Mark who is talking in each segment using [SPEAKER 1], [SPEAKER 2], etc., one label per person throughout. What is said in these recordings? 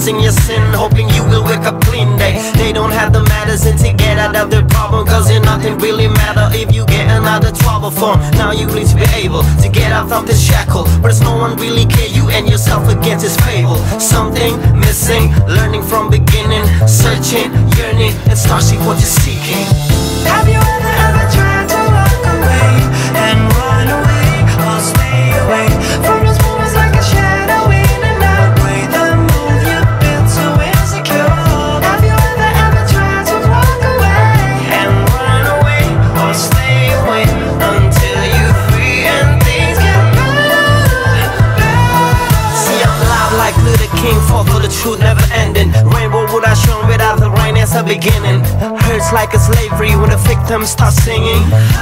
[SPEAKER 1] confessing your sin, hoping you will wake up clean. They don't have the medicine to get out of their problem, cause in nothing really matter if you get another trouble from. Now you need to be able to get out of this shackle, but it's no one really care, you and yourself against this fable. Something missing, learning from beginning, searching, yearning, and start see what you're seeking.
[SPEAKER 2] Have you ever tried to walk away and run away or stay away from those moments like a shadow in the night? Way the move you built so insecure. Have you ever tried to walk away and run away or stay away until you're free and things get better?
[SPEAKER 1] See, I'm alive like Luther King, fought for the truth, never ending. Rainbow would I shone without the rain as a beginning. Hurts like a slavery when the victim starts singing.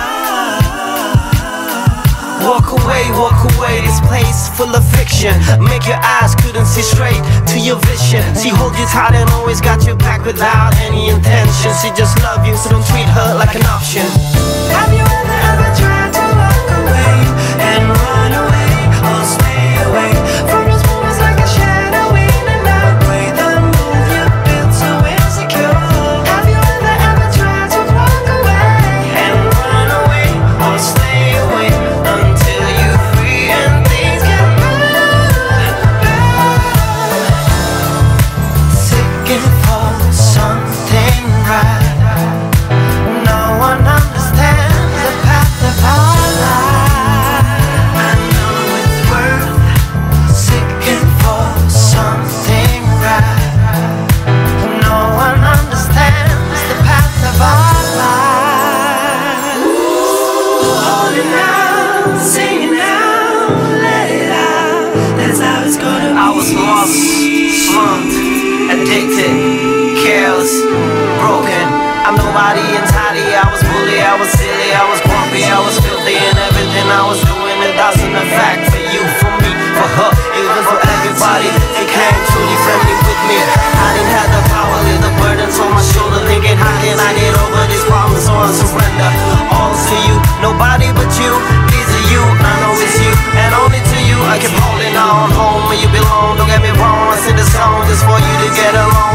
[SPEAKER 1] Walk away, this place full of fiction. Make your eyes couldn't see straight to your vision. She hold you tight and always got your back without any intention. She just love you, so don't treat her like an option.
[SPEAKER 2] Have you ever tried to walk away and run away or stay away from those moments like a shadow in the night? Way the move you built so insecure. Have you ever tried to walk away and run away or stay away until you're free and things get better? Seeking for something right. No one understands the path of our life. I know it's worth seeking for something right. No one understands the path of our life. Hold it now, sing it now, let it out. That's how it's gonna be.
[SPEAKER 1] I was lost, slumped, addicted, careless, broken. I'm nobody and tidy. I was bully, I was silly, I was grumpy, I was filthy, and everything I was doing, it doesn't affect for you, for me, for her, even for everybody. They came truly friendly with me. I didn't have the power, leave the burdens on my shoulder, thinking how can I get over these problems, so I surrender all to you. Nobody but you, these are you. I know it's you, and only to you I keep holding on. Home where you belong. Don't get me wrong, I sing the song just for you to get along.